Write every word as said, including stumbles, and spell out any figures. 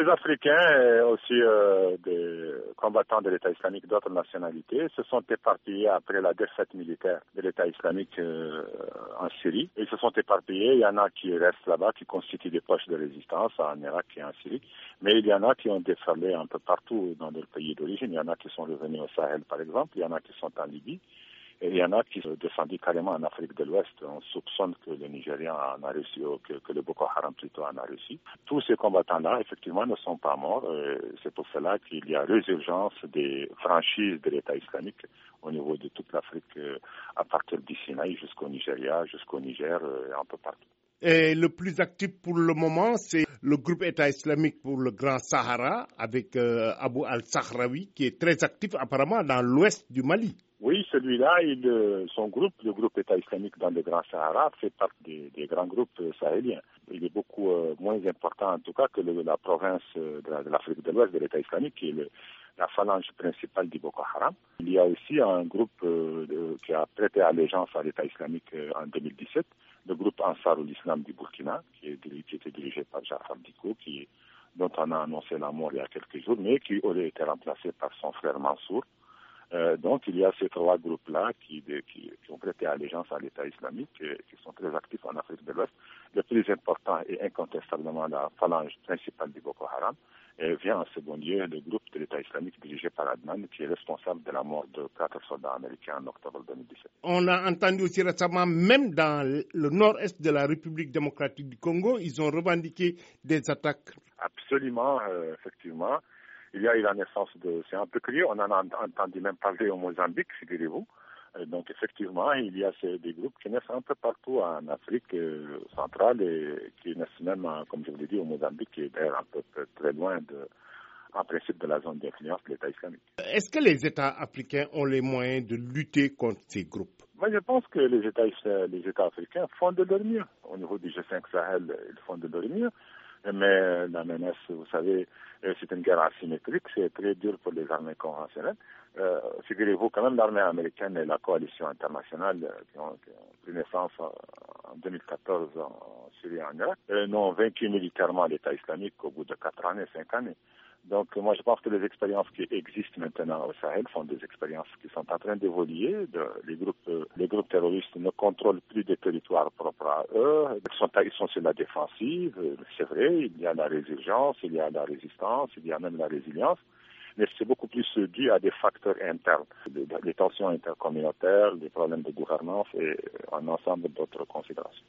des Africains et aussi euh, des combattants de l'État islamique d'autres nationalités se sont éparpillés après la défaite militaire de l'État islamique euh, en Syrie. Ils se sont éparpillés, il y en a qui restent là-bas, qui constituent des poches de résistance en Irak et en Syrie, mais il y en a qui ont déferlé un peu partout dans leur pays d'origine. Il y en a qui sont revenus au Sahel par exemple, il y en a qui sont en Libye. Et il y en a qui sont descendus carrément en Afrique de l'Ouest. On soupçonne que le Nigérian en a réussi, ou que, que le Boko Haram plutôt en a réussi. Tous ces combattants-là, effectivement, ne sont pas morts. C'est pour cela qu'il y a résurgence des franchises de l'État islamique au niveau de toute l'Afrique, à partir du Sinaï jusqu'au Nigeria, jusqu'au Niger, un peu partout. Et le plus actif pour le moment, c'est le groupe État islamique pour le Grand Sahara, avec euh, Abu al-Sahraoui, qui est très actif apparemment dans l'ouest du Mali. Oui, celui-là, il, son groupe, le groupe État islamique dans le Grand Sahara, fait partie des, des grands groupes sahéliens. Il est beaucoup euh, moins important, en tout cas, que le, la province de, de l'Afrique de l'Ouest de l'État islamique, qui est le, la phalange principale du Boko Haram. Il y a aussi un groupe euh, de, qui a prêté allégeance à l'État islamique euh, en deux mille dix-sept, le groupe Ansarul Islam du Burkina, qui, est, qui était dirigé par Jafar Diko, qui, dont on a annoncé la mort il y a quelques jours, mais qui aurait été remplacé par son frère Mansour. Euh, donc il y a ces trois groupes-là qui, qui, qui ont prêté allégeance à l'État islamique et qui sont très actifs en Afrique de l'Ouest. Le plus important est incontestablement la phalange principale du Boko Haram. Et vient en second lieu le groupe de l'État islamique dirigé par Adnan, qui est responsable de la mort de quatre soldats américains en octobre deux mille dix-sept. On a entendu aussi récemment, même dans le nord-est de la République démocratique du Congo, ils ont revendiqué des attaques. Absolument, euh, effectivement. Il y a eu la naissance de... C'est un peu curieux, on en a entendu même parler au Mozambique, figurez-vous. Donc effectivement, il y a ces, des groupes qui naissent un peu partout en Afrique euh, centrale et qui naissent même, comme je vous l'ai dit, au Mozambique, qui est d'ailleurs un peu très loin de, en principe de la zone d'influence de l'État islamique. Est-ce que les États africains ont les moyens de lutter contre ces groupes? Moi, je pense que les États, les États africains font de leur mieux. Au niveau du G cinq Sahel, ils font de leur mieux. Mais la menace, vous savez, c'est une guerre asymétrique, c'est très dur pour les armées conventionnelles. Euh, figurez-vous quand même l'armée américaine et la coalition internationale qui ont, qui ont pris naissance en, en deux mille quatorze en Syrie et en Irak, euh, n'ont vaincu militairement l'État islamique qu'au bout de quatre années, cinq années. Donc moi je pense que les expériences qui existent maintenant au Sahel sont des expériences qui sont en train d'évoluer. De, les groupes les groupes terroristes ne contrôlent plus des territoires propres à eux. Ils sont, ils sont sur la défensive, c'est vrai, il y a la résurgence, il y a la résistance, il y a même la résilience. Mais c'est beaucoup plus dû à des facteurs internes, des tensions intercommunautaires, des problèmes de gouvernance et un ensemble d'autres considérations.